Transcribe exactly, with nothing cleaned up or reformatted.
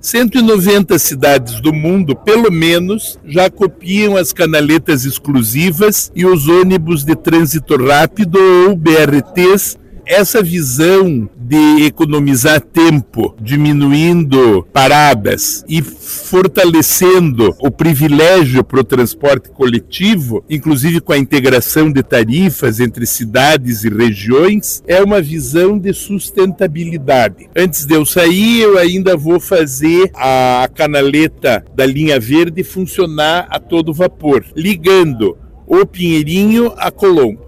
cento e noventa cidades do mundo, pelo menos, já copiam as canaletas exclusivas e os ônibus de trânsito rápido ou B R Ts. Essa visão de economizar tempo, diminuindo paradas e fortalecendo o privilégio para o transporte coletivo, inclusive com a integração de tarifas entre cidades e regiões, é uma visão de sustentabilidade. Antes de eu sair, eu ainda vou fazer a canaleta da linha verde funcionar a todo vapor, ligando o Pinheirinho a Colombo.